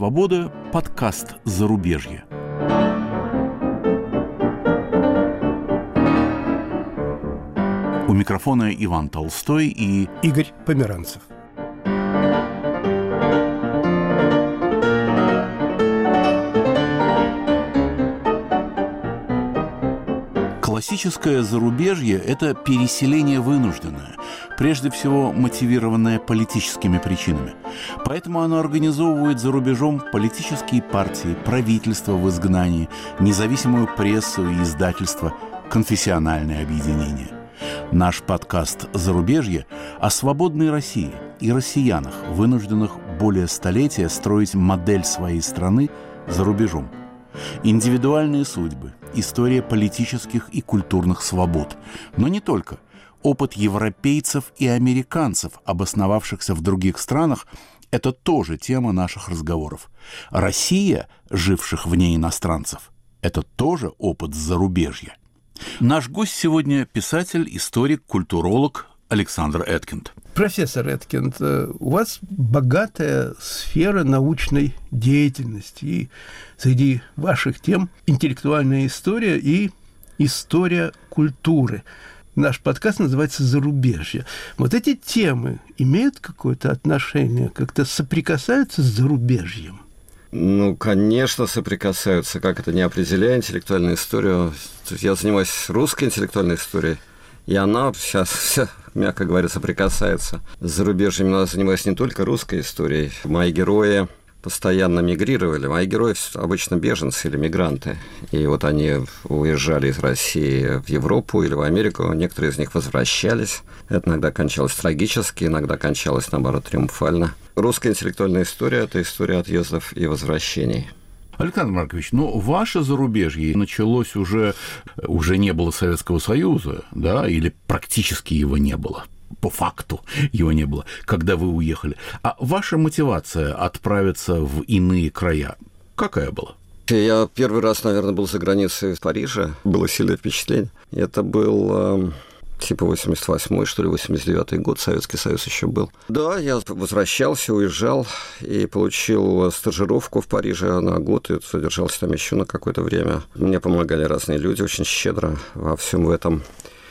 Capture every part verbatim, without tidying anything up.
свобода» – подкаст «Зарубежье». У микрофона Иван Толстой и Игорь Померанцев. Классическое зарубежье – это переселение вынужденное, прежде всего мотивированное политическими причинами. Поэтому оно организовывает за рубежом политические партии, правительства в изгнании, независимую прессу и издательства, конфессиональные объединения. Наш подкаст «Зарубежье» о свободной России и россиянах, вынужденных более столетия строить модель своей страны за рубежом. Индивидуальные судьбы, история политических и культурных свобод. Но не только. Опыт европейцев и американцев, обосновавшихся в других странах, это тоже тема наших разговоров. Россия, живших вне иностранцев, это тоже опыт зарубежья. Наш гость сегодня писатель, историк, культуролог Александр Эткинд. Профессор Эткинд, у вас богатая сфера научной деятельности, и среди ваших тем интеллектуальная история и история культуры. Наш подкаст называется «Зарубежье». Вот эти темы имеют какое-то отношение, как-то соприкасаются с зарубежьем? Ну, конечно, соприкасаются, как это не определяя интеллектуальную историю. Я занимаюсь русской интеллектуальной историей, и она вся, вся, мягко говоря, соприкасается с зарубежьем. Я занимаюсь не только русской историей. Мои герои постоянно мигрировали. Мои герои обычно беженцы или мигранты. И вот они уезжали из России в Европу или в Америку. Некоторые из них возвращались. Это иногда кончалось трагически, иногда кончалось, наоборот, триумфально. Русская интеллектуальная история – это история отъездов и возвращений. Александр Маркович, ну, ваше зарубежье началось уже, уже не было Советского Союза, да, или практически его не было, по факту его не было, когда вы уехали. А ваша мотивация отправиться в иные края какая была? Я первый раз, наверное, был за границей в Париже, было сильное впечатление. Это был... типа восемьдесят восьмой, что ли, восемьдесят девятый год, Советский Союз еще был. Да, я возвращался, уезжал и получил стажировку в Париже на год, и задержался там еще на какое-то время. Мне помогали разные люди очень щедро во всем этом.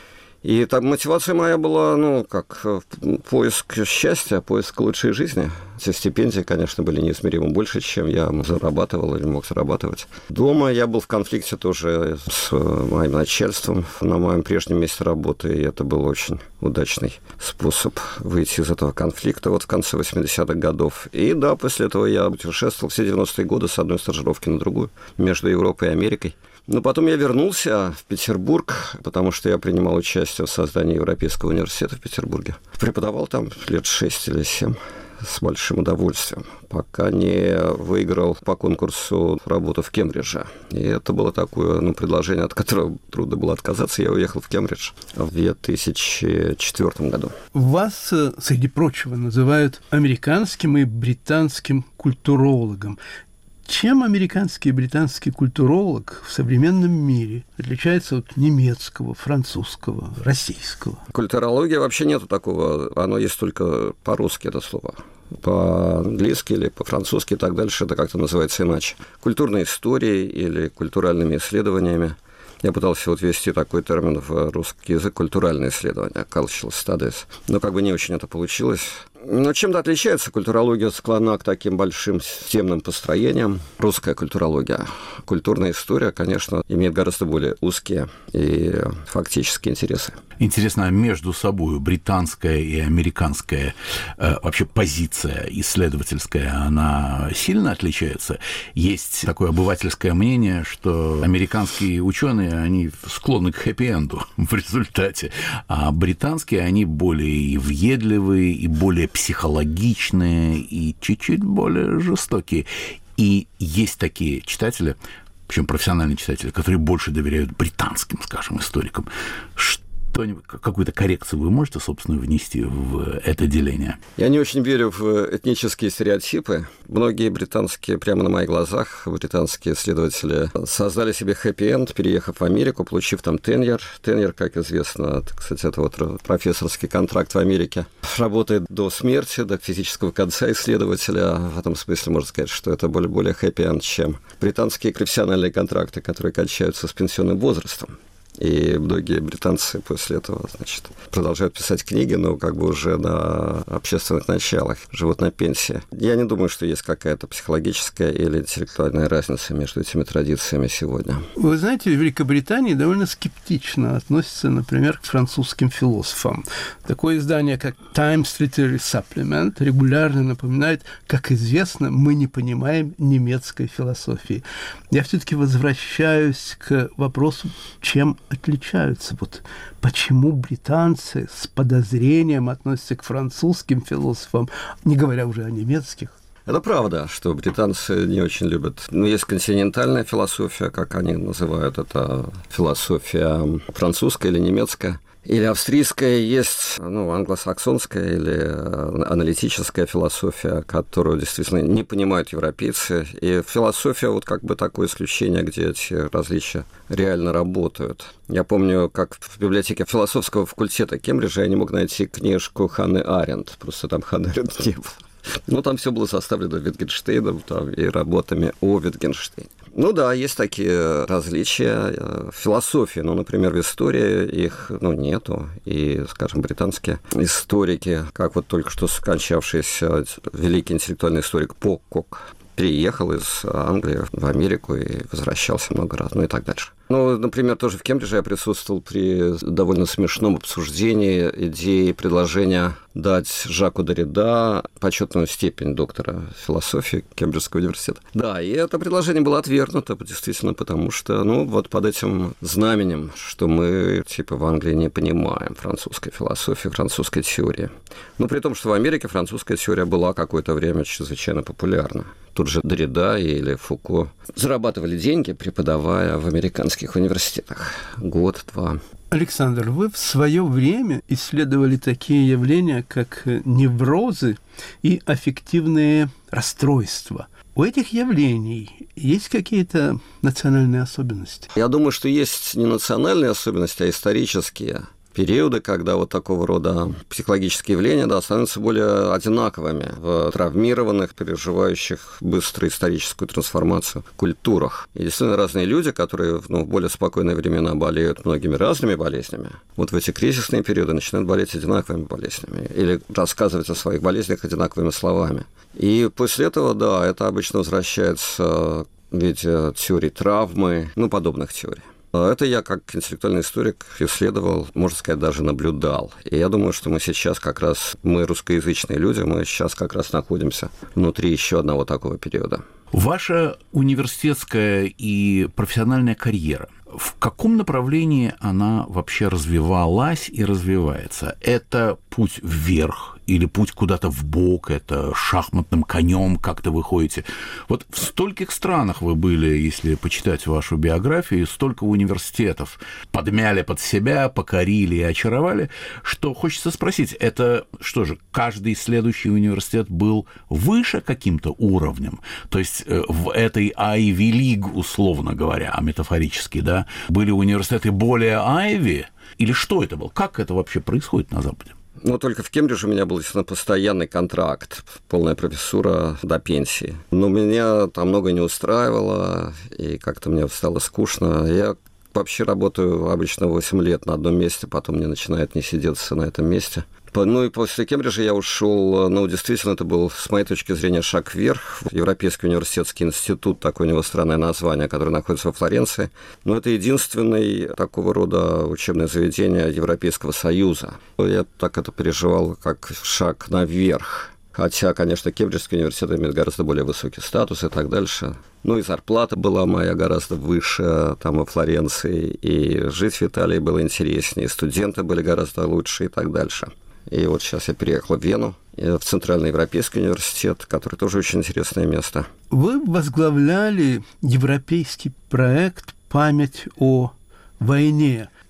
И там мотивация моя была, ну, как поиск счастья, поиск лучшей жизни. Эти стипендии, конечно, были неизмеримо больше, чем я зарабатывал или мог зарабатывать. Дома я был в конфликте тоже с моим начальством на моем прежнем месте работы, и это был очень удачный способ выйти из этого конфликта вот в конце восьмидесятых годов. И да, после этого я путешествовал все девяностые годы с одной стажировки на другую между Европой и Америкой. Но потом я вернулся в Петербург, потому что я принимал участие в создании Европейского университета в Петербурге. Преподавал там лет шесть или семь с большим удовольствием, пока не выиграл по конкурсу работу в Кембридже. И это было такое, ну, предложение, от которого трудно было отказаться. Я уехал в Кембридж в две тысячи четвёртом году. Вас, среди прочего, называют американским и британским культурологом. Чем американский и британский культуролог в современном мире отличается от немецкого, французского, российского? Культурология вообще нету такого, оно есть только по-русски это слово. По-английски или по-французски и так дальше это как-то называется иначе. Культурной историей или культуральными исследованиями. Я пытался вот ввести такой термин в русский язык — культуральные исследования, cultural studies, но как бы не очень это получилось. Но чем-то отличается культурология, склонна к таким большим системным построениям. Русская культурология. Культурная история, конечно, имеет гораздо более узкие и фактические интересы. Интересно, а между собой британская и американская э, вообще позиция исследовательская, она сильно отличается? Есть такое обывательское мнение, что американские ученые, они склонны к хэппи-энду в результате, а британские, они более въедливые и более психологичные и чуть-чуть более жестокие. И есть такие читатели, причем профессиональные читатели, которые больше доверяют британским, скажем, историкам. Тони, какую-то коррекцию вы можете, собственно, внести в это деление? Я не очень верю в этнические стереотипы. Многие британские, прямо на моих глазах, британские исследователи создали себе хэппи-энд, переехав в Америку, получив там теньер. Теньер, как известно, кстати, это вот профессорский контракт в Америке. Работает до смерти, до физического конца исследователя. В этом смысле можно сказать, что это более, более хэппи-энд, чем британские профессиональные контракты, которые кончаются с пенсионным возрастом. И многие британцы после этого, значит, продолжают писать книги, но как бы уже на общественных началах, живут на пенсии. Я не думаю, что есть какая-то психологическая или интеллектуальная разница между этими традициями сегодня. Вы знаете, в Великобритании довольно скептично относятся, например, к французским философам. Такое издание, как Times Literary Supplement, регулярно напоминает, как известно, мы не понимаем немецкой философии. Я все-таки возвращаюсь к вопросу, чем отличаются. Вот почему британцы с подозрением относятся к французским философам, не говоря уже о немецких? Это правда, что британцы не очень любят. Ну, есть континентальная философия, как они называют это, философия французская или немецкая. Или австрийская, есть, ну, англосаксонская или аналитическая философия, которую действительно не понимают европейцы. И философия вот как бы такое исключение, где эти различия реально работают. Я помню, как в библиотеке философского факультета Кембриджа я не мог найти книжку Ханны Аренд, просто там Ханны Аренд не было. Ну, там все было составлено Витгенштейном там, и работами о Витгенштейне. Ну да, есть такие различия в философии, ну, например, в истории их, ну, нету, и, скажем, британские историки, как вот только что скончавшийся великий интеллектуальный историк Пол Кок, переехал из Англии в Америку и возвращался много раз, ну и так дальше. Ну, например, тоже в Кембридже я присутствовал при довольно смешном обсуждении идеи предложения дать Жаку Деррида почетную степень доктора философии Кембриджского университета. Да, и это предложение было отвергнуто, действительно, потому что, ну, вот под этим знаменем, что мы, типа, в Англии не понимаем французской философии, французской теории. Но при том, что в Америке французская теория была какое-то время чрезвычайно популярна. Тут же Деррида или Фуко зарабатывали деньги, преподавая в американских университетах. Год-два. Александр, вы в свое время исследовали такие явления, как неврозы и аффективные расстройства. У этих явлений есть какие-то национальные особенности? Я думаю, что есть не национальные особенности, а исторические периоды, когда вот такого рода психологические явления, да, становятся более одинаковыми в травмированных, переживающих быструю историческую трансформацию культурах. И действительно разные люди, которые, ну, в более спокойные времена болеют многими разными болезнями, вот в эти кризисные периоды начинают болеть одинаковыми болезнями или рассказывать о своих болезнях одинаковыми словами. И после этого, да, это обычно возвращается в виде теорий травмы, ну, подобных теорий. Это я, как интеллектуальный историк, исследовал, можно сказать, даже наблюдал. И я думаю, что мы сейчас как раз, мы русскоязычные люди, мы сейчас как раз находимся внутри еще одного такого периода. Ваша университетская и профессиональная карьера, в каком направлении она вообще развивалась и развивается? Это путь вверх или путь куда-то вбок, это шахматным конем как-то вы ходите? Вот в стольких странах вы были, если почитать вашу биографию, столько университетов подмяли под себя, покорили и очаровали, что хочется спросить, это что же, каждый следующий университет был выше каким-то уровнем? То есть в этой Ivy League, условно говоря, метафорически, да, были университеты более Ivy? Или что это было? Как это вообще происходит на Западе? Ну, только в Кембридже у меня был, естественно, постоянный контракт, полная профессура до пенсии. Но меня там многое не устраивало, и как-то мне стало скучно. Я вообще работаю обычно восемь лет на одном месте, потом мне начинает не сидеться на этом месте. Ну и после Кембриджа я ушел, ну, действительно, это был, с моей точки зрения, шаг вверх. Европейский университетский институт, такое у него странное название, которое находится во Флоренции. Но это единственное такого рода учебное заведение Европейского Союза. Я так это переживал, как шаг наверх. Хотя, конечно, Кембриджский университет имеет гораздо более высокий статус и так дальше. Ну и зарплата была моя гораздо выше там во Флоренции, и жить в Италии было интереснее, и студенты были гораздо лучше и так дальше. И вот сейчас я переехал в Вену, в Центральный Европейский университет, который тоже очень интересное место. Вы возглавляли европейский проект «Память о войне».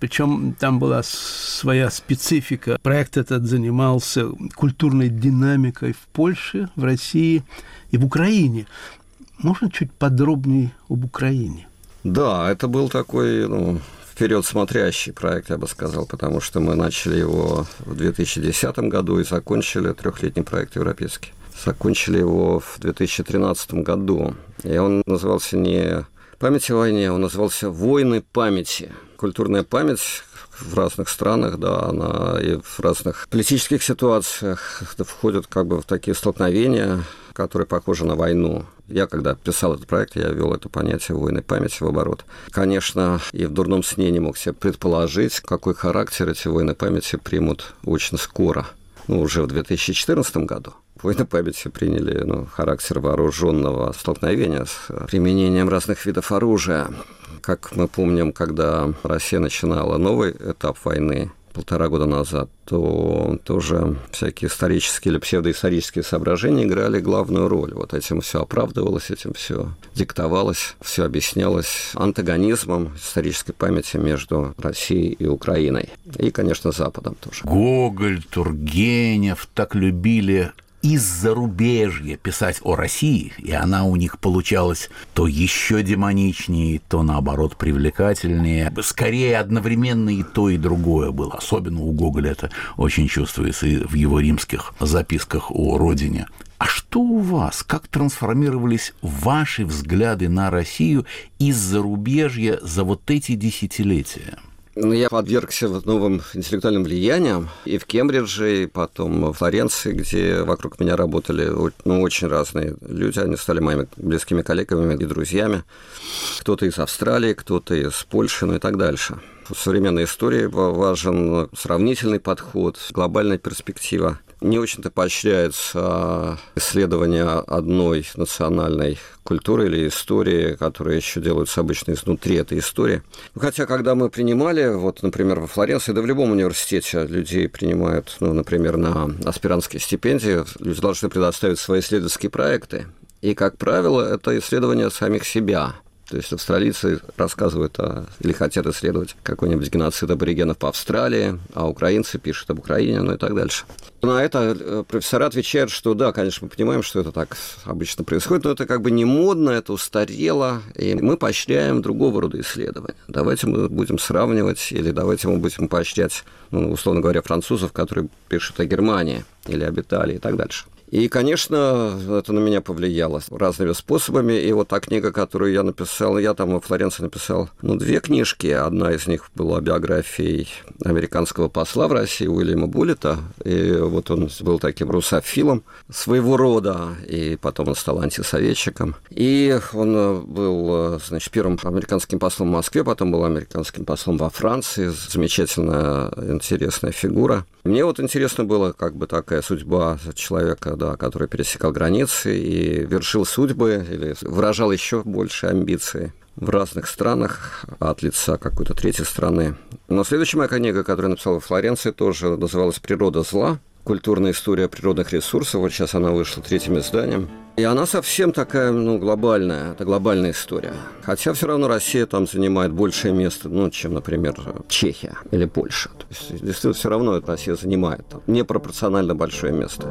Причем там была своя специфика. Проект этот занимался культурной динамикой в Польше, в России и в Украине. Можно чуть подробнее об Украине? Да, это был такой, ну, вперед смотрящий проект, я бы сказал, потому что мы начали его в две тысячи десятом году и закончили трехлетний проект европейский. Закончили его в две тысячи тринадцатом году. И он назывался не «Память о войне», он назывался «Войны памяти». Культурная память в разных странах, да, она и в разных политических ситуациях входит как бы в такие столкновения, которые похожи на войну. Я, когда писал этот проект, я ввел это понятие войны памяти в оборот. Конечно, и в дурном сне не мог себе предположить, какой характер эти войны памяти примут очень скоро, ну, уже в две тысячи четырнадцатом году. Войны памяти приняли, ну, характер вооруженного столкновения с применением разных видов оружия. Как мы помним, когда Россия начинала новый этап войны полтора года назад, то тоже всякие исторические или псевдоисторические соображения играли главную роль. Вот этим все оправдывалось, этим все диктовалось, все объяснялось антагонизмом исторической памяти между Россией и Украиной. И, конечно, Западом тоже. Гоголь, Тургенев так любили из зарубежья писать о России, и она у них получалась то еще демоничнее, то, наоборот, привлекательнее. Скорее, одновременно и то, и другое было. Особенно у Гоголя это очень чувствуется и в его римских записках о родине. А что у вас? Как трансформировались ваши взгляды на Россию из зарубежья за вот эти десятилетия? Ну, я подвергся новым интеллектуальным влияниям и в Кембридже, и потом в Флоренции, где вокруг меня работали, ну, очень разные люди. Они стали моими близкими коллегами и друзьями. Кто-то из Австралии, кто-то из Польши, ну и так дальше. В современной истории важен сравнительный подход, глобальная перспектива. Не очень-то поощряется исследование одной национальной культуры или истории, которые еще делаются обычно изнутри этой истории. Хотя, когда мы принимали, вот, например, во Флоренции, да в любом университете людей принимают, ну, например, на аспирантские стипендии, люди должны предоставить свои исследовательские проекты. И, как правило, это исследование самих себя. То есть австралийцы рассказывают о, или хотят исследовать какой-нибудь геноцид аборигенов по Австралии, а украинцы пишут об Украине, ну и так дальше. На это профессора отвечают, что да, конечно, мы понимаем, что это так обычно происходит, но это как бы не модно, это устарело, и мы поощряем другого рода исследования. Давайте мы будем сравнивать, или давайте мы будем поощрять, ну, условно говоря, французов, которые пишут о Германии или об Италии и так дальше. И, конечно, это на меня повлияло разными способами. И вот та книга, которую я написал, я там во Флоренции написал, ну, две книжки. Одна из них была биографией американского посла в России Уильяма Буллета. И вот он был таким русофилом своего рода, и потом он стал антисоветчиком. И он был, значит, первым американским послом в Москве, потом был американским послом во Франции. Замечательная, интересная фигура. Мне вот интересно было, как бы такая судьба человека, да, который пересекал границы и вершил судьбы или выражал еще больше амбиций в разных странах от лица какой-то третьей страны. Но следующая моя книга, которую я написал во Флоренции, тоже называлась «Природа зла. Культурная история природных ресурсов». Вот сейчас она вышла третьим изданием. И она совсем такая, ну, глобальная, это глобальная история. Хотя все равно Россия там занимает большее место, ну, чем, например, Чехия или Польша. То есть, действительно, все равно Россия занимает там непропорционально большое место.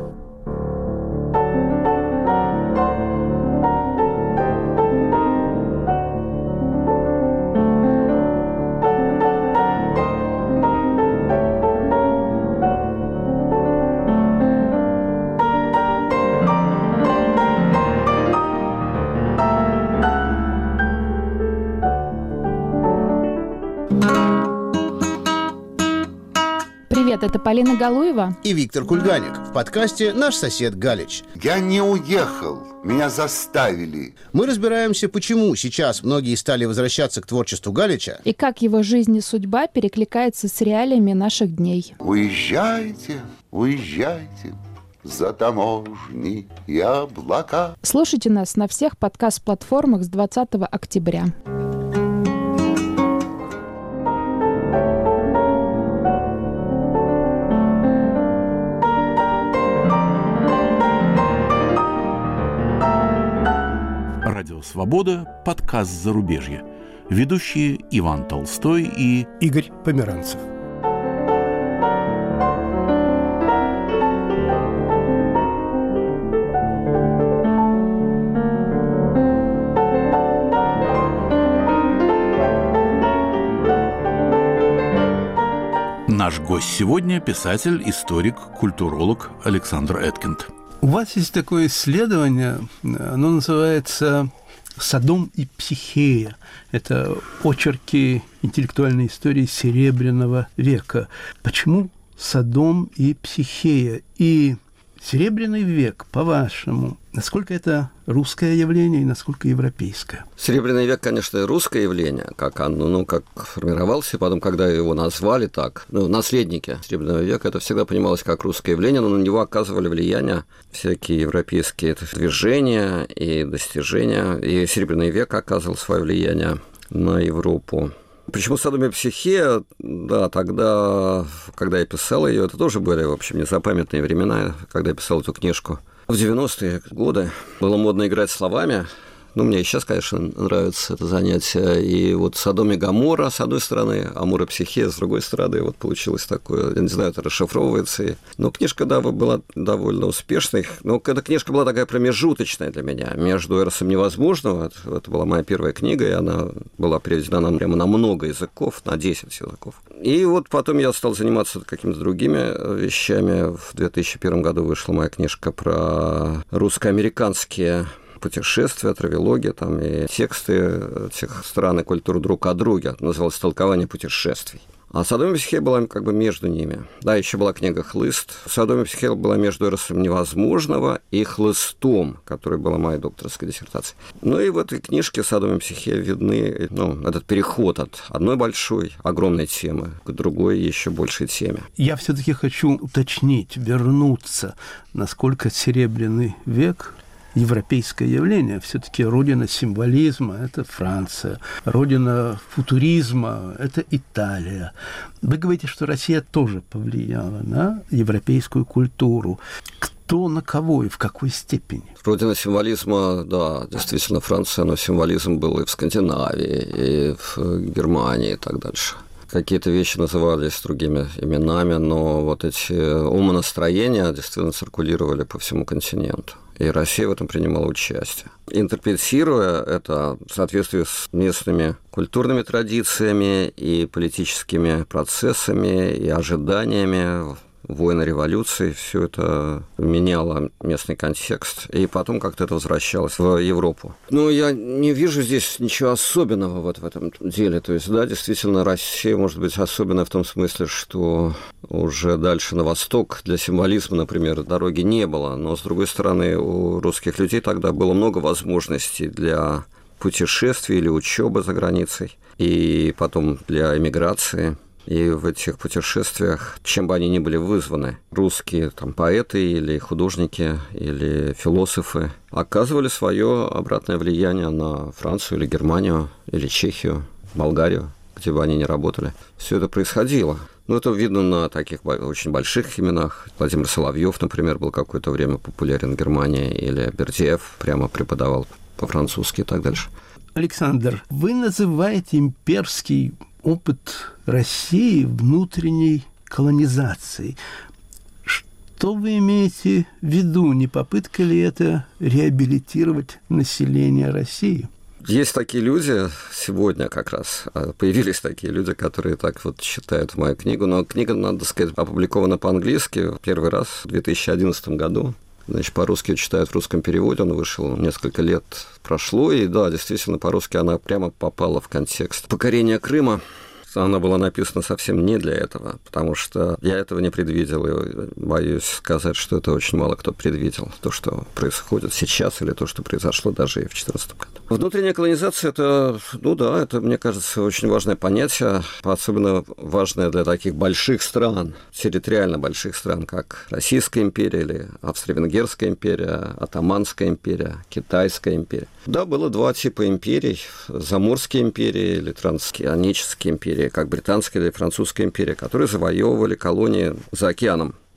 Привет, это Полина Галуева и Виктор Кульганик в подкасте «Наш сосед Галич». Я не уехал, меня заставили. Мы разбираемся, почему сейчас многие стали возвращаться к творчеству Галича и как его жизнь и судьба перекликается с реалиями наших дней. Уезжайте, уезжайте за таможни и облака. Слушайте нас на всех подкаст-платформах с двадцатого октября. Радио «Свобода», подкаст «Зарубежье». Ведущие Иван Толстой и Игорь Померанцев. Наш гость сегодня – писатель, историк, культуролог Александр Эткинд. У вас есть такое исследование, оно называется «Содом и Психея». Это очерки интеллектуальной истории Серебряного века. Почему Содом и Психея? И Серебряный век, по-вашему, насколько это русское явление и насколько европейское? Серебряный век, конечно, русское явление, как оно, ну, как формировался, потом, когда его назвали так, ну, наследники Серебряного века, это всегда понималось как русское явление, но на него оказывали влияние всякие европейские движения и достижения, и Серебряный век оказывал свое влияние на Европу. Почему «Содом и Психея»? Да, тогда, когда я писал ее, это тоже были, в общем, незапамятные времена, когда я писал эту книжку. В девяностые годы было модно играть словами. Ну, мне и сейчас, конечно, нравится это занятие. И вот «Содом и Гоморра» с одной стороны, «Амур и Психея» с другой стороны. Вот получилось такое, я не знаю, это расшифровывается. Но книжка, да, была довольно успешной. Но эта книжка была такая промежуточная для меня. Между «Эросом невозможного», это, это была моя первая книга, и она была переведена нам прямо на много языков, на десять языков. И вот потом я стал заниматься какими-то другими вещами. В две тысячи первом году вышла моя книжка про русско-американские путешествия, травелогия, там, и тексты всех стран и культур друг о друге. Называлось «Толкование путешествий». А «Содом и Психея» была как бы между ними. Да, еще была книга «Хлыст». «Содом и Психея» была между «Эросом невозможного» и «Хлыстом», которая была моей докторской диссертацией. Ну и в этой книжке «Содом и Психея» видны, ну, этот переход от одной большой, огромной темы к другой, еще большей теме. Я все-таки хочу уточнить, вернуться, насколько Серебряный век европейское явление. Все-таки родина символизма – это Франция, родина футуризма – это Италия. Вы говорите, что Россия тоже повлияла на европейскую культуру. Кто на кого и в какой степени? Родина символизма, да, действительно, Франция, но символизм был и в Скандинавии, и в Германии и так дальше. Какие-то вещи назывались другими именами, но вот эти умонастроения действительно циркулировали по всему континенту. И Россия в этом принимала участие. Интерпретируя это в соответствии с местными культурными традициями и политическими процессами и ожиданиями, войны, революции, все это меняло местный контекст, и потом как-то это возвращалось в Европу. Но я не вижу здесь ничего особенного вот в этом деле. То есть, да, действительно, Россия может быть особенная в том смысле, что уже дальше на восток для символизма, например, дороги не было. Но, с другой стороны, у русских людей тогда было много возможностей для путешествий или учебы за границей, и потом для эмиграции. И в этих путешествиях, чем бы они ни были вызваны, русские там, поэты или художники или философы оказывали свое обратное влияние на Францию или Германию или Чехию, Болгарию, где бы они ни работали. Все это происходило. Ну, это видно на таких очень больших именах. Владимир Соловьев, например, был какое-то время популярен в Германии, или Бердиев прямо преподавал по-французски и так дальше. Александр, вы называете имперский опыт России внутренней колонизацией. Что вы имеете в виду? Не попытка ли это реабилитировать население России? Есть такие люди сегодня как раз, появились такие люди, которые так вот читают мою книгу, но книга, надо сказать, опубликована по-английски первый раз в две тысячи одиннадцатом году. Значит, по-русски читают в русском переводе, он вышел, несколько лет прошло, и да, действительно, по-русски она прямо попала в контекст покорения Крыма. Она была написана совсем не для этого, потому что я этого не предвидел, и боюсь сказать, что это очень мало кто предвидел, то, что происходит сейчас, или то, что произошло даже и в две тысячи четырнадцатом году. Внутренняя колонизация – это, ну да, это, мне кажется, очень важное понятие, особенно важное для таких больших стран, территориально больших стран, как Российская империя или Австро-Венгерская империя, Отtomанская империя, Китайская империя. Да, было два типа империй – Заморские империи или Трансокеанические империи, как Британская или Французская империя, которые завоевывали колонии за океаном.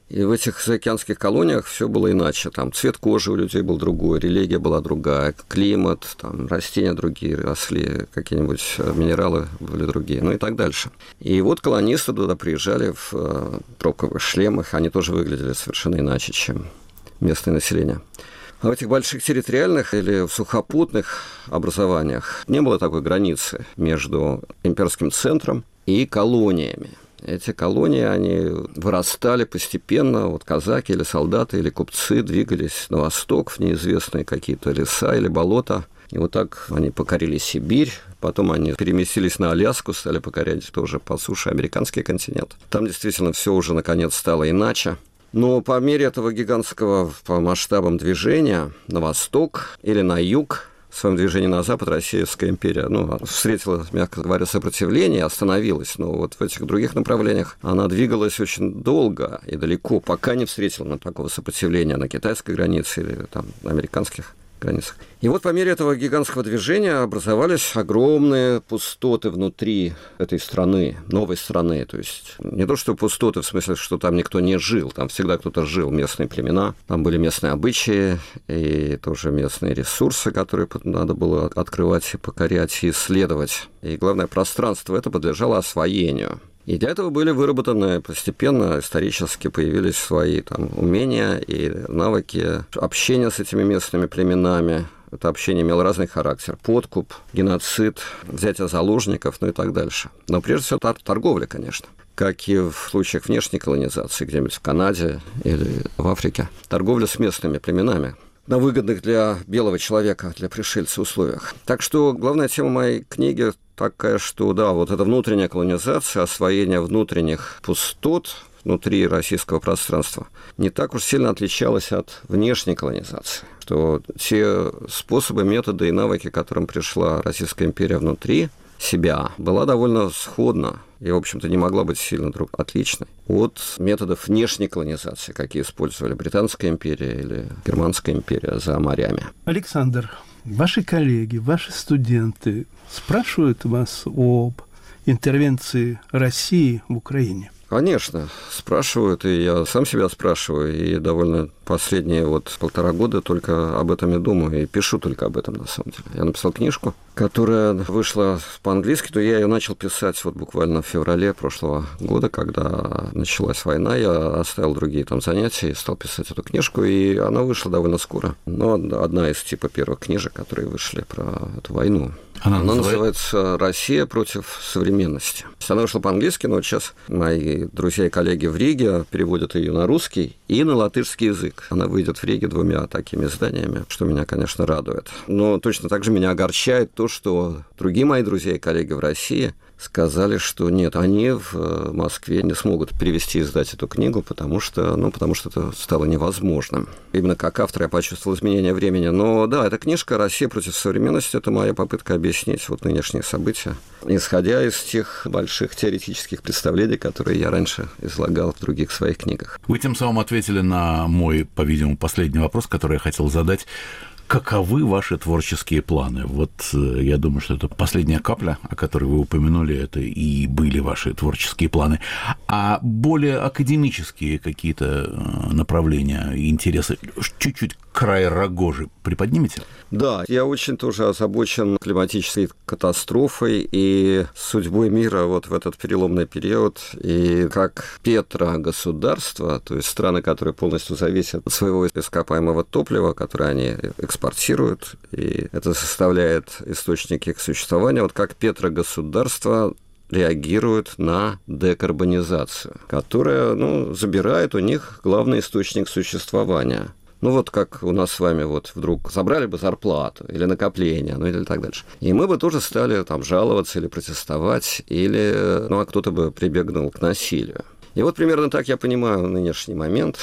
И в этих заокеанских колониях все было иначе. Там цвет кожи у людей был другой, религия была другая, климат, там растения другие росли, какие-нибудь минералы были другие, ну и так дальше. И вот колонисты туда приезжали в пробковых шлемах, они тоже выглядели совершенно иначе, чем местное население. А в этих больших территориальных или в сухопутных образованиях не было такой границы между имперским центром и колониями. Эти колонии, они вырастали постепенно, вот казаки или солдаты или купцы двигались на восток в неизвестные какие-то леса или болота. И вот так они покорили Сибирь, потом они переместились на Аляску, стали покорять тоже по суше американский континент. Там действительно все уже наконец стало иначе. Но по мере этого гигантского по масштабам движения на восток или на юг, в своем движении на запад Российская империя ну, встретила, мягко говоря, сопротивление, остановилась. Но вот в этих других направлениях она двигалась очень долго и далеко, пока не встретила на такого сопротивления на китайской границе или там, на американских границах. И вот по мере этого гигантского движения образовались огромные пустоты внутри этой страны, новой страны. То есть не то, что пустоты в смысле, что там никто не жил, там всегда кто-то жил, местные племена, там были местные обычаи и тоже местные ресурсы, которые надо было открывать и покорять, и исследовать. И главное, пространство это подлежало освоению. И для этого были выработаны постепенно, исторически появились свои там, умения и навыки общения с этими местными племенами. Это общение имело разный характер. Подкуп, геноцид, взятие заложников, ну и так дальше. Но прежде всего торговля, конечно. Как и в случаях внешней колонизации, где-нибудь в Канаде или в Африке. Торговля с местными племенами на выгодных для белого человека, для пришельца условиях. Так что главная тема моей книги такая, что да, вот эта внутренняя колонизация, освоение внутренних пустот внутри российского пространства не так уж сильно отличалась от внешней колонизации. Что те способы, методы и навыки, к которым пришла Российская империя внутри себя, была довольно сходна и, в общем-то, не могла быть сильно друг отличной от методов внешней колонизации, какие использовали Британская империя или Германская империя за морями. Александр, ваши коллеги, ваши студенты спрашивают вас об интервенции России в Украине? Конечно, спрашивают, и я сам себя спрашиваю, и довольно последние вот полтора года только об этом и думаю, и пишу только об этом, на самом деле. Я написал книжку, которая вышла по-английски, то я ее начал писать вот буквально в феврале прошлого года, когда началась война, я оставил другие там занятия и стал писать эту книжку, и она вышла довольно скоро. Но одна из типа первых книжек, которые вышли про эту войну. Она, Она называет... называется «Россия против современности». Она вышла по-английски, но сейчас мои друзья и коллеги в Риге переводят ее на русский и на латышский язык. Она выйдет в Риге двумя такими изданиями, что меня, конечно, радует. Но точно так же меня огорчает то, что другие мои друзья и коллеги в России сказали, что нет, они в Москве не смогут перевести и издать эту книгу, потому что, ну, потому что это стало невозможным. Именно как автор я почувствовал изменение времени. Но да, эта книжка «Россия против современности» — это моя попытка объяснить вот нынешние события, исходя из тех больших теоретических представлений, которые я раньше излагал в других своих книгах. Вы тем самым ответили на мой, по-видимому, последний вопрос, который я хотел задать. Каковы ваши творческие планы? Вот я думаю, что это последняя капля, о которой вы упомянули, это и были ваши творческие планы. А более академические какие-то направления, интересы, чуть-чуть край рогожи приподнимете? Да, я очень тоже озабочен климатической катастрофой и судьбой мира вот в этот переломный период. И как петрогосударства, то есть страны, которые полностью зависят от своего ископаемого топлива, которое они экспортируют, и это составляет источник их существования, вот как петрогосударства реагируют на декарбонизацию, которая, ну, забирает у них главный источник существования. Ну, вот как у нас с вами вот вдруг забрали бы зарплату или накопление, ну, или так дальше. И мы бы тоже стали там жаловаться или протестовать, или, ну, а кто-то бы прибегнул к насилию. И вот примерно так я понимаю нынешний момент.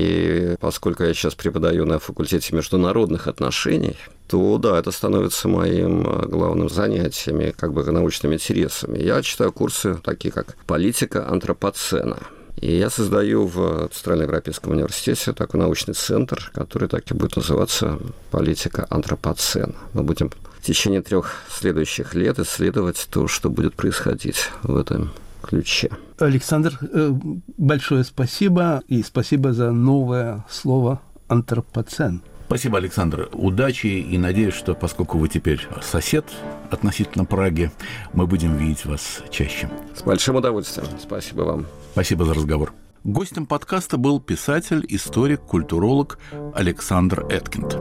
И поскольку я сейчас преподаю на факультете международных отношений, то да, это становится моим главным занятием, как бы научным интересом. Я читаю курсы такие, как «Политика антропоцена». И я создаю в Центральноевропейском университете такой научный центр, который так и будет называться «Политика антропоцена». Мы будем в течение трех следующих лет исследовать то, что будет происходить в этом ключе. Александр, большое спасибо, и спасибо за новое слово «антропоцен». Спасибо, Александр. Удачи, и надеюсь, что поскольку вы теперь сосед относительно Праги, мы будем видеть вас чаще. С большим удовольствием. Спасибо вам. Спасибо за разговор. Гостем подкаста был писатель, историк, культуролог Александр Эткинд.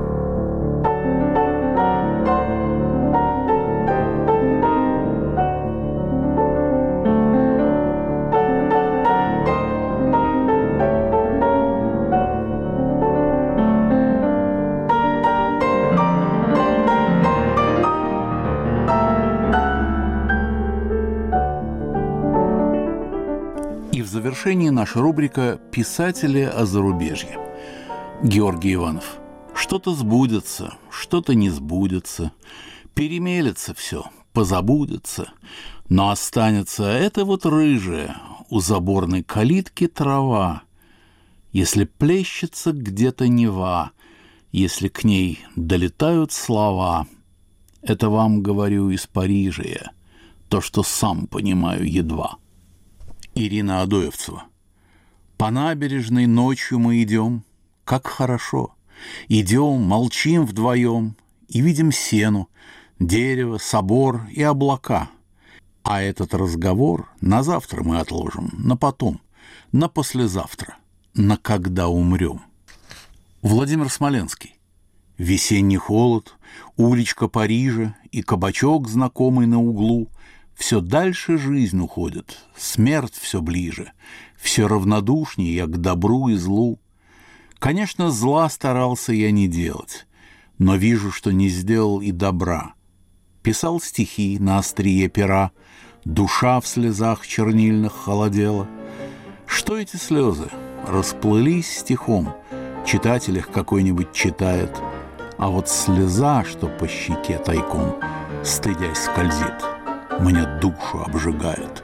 В завершении наша рубрика «Писатели о зарубежье». Георгий Иванов. Что-то сбудется, что-то не сбудется, перемелется все, позабудется, но останется это вот рыжая у заборной калитки трава. Если плещется где-то Нева, если к ней долетают слова, это вам говорю из Парижа я, то, что сам понимаю едва. Ирина Адоевцева. По набережной ночью мы идем, как хорошо. Идем, молчим вдвоем и видим сену, дерево, собор и облака. А этот разговор на завтра мы отложим, на потом, на послезавтра, на когда умрем. Владимир Смоленский. Весенний холод, уличка Парижа и кабачок, знакомый на углу. Все дальше жизнь уходит, смерть все ближе, все равнодушнее я к добру и злу. Конечно, зла старался я не делать, но вижу, что не сделал и добра. Писал стихи на острие пера, душа в слезах чернильных холодела. Что эти слезы? Расплылись стихом, читатель их какой-нибудь читает, а вот слеза, что по щеке тайком, стыдясь скользит, мне душу обжигает.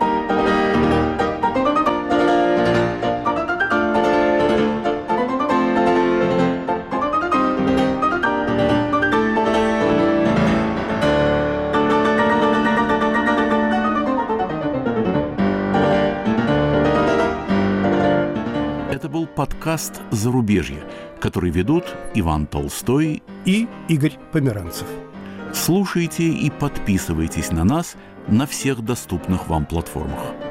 Это был подкаст «Зарубежье», который ведут Иван Толстой и Игорь Померанцев. Слушайте и подписывайтесь на нас на всех доступных вам платформах.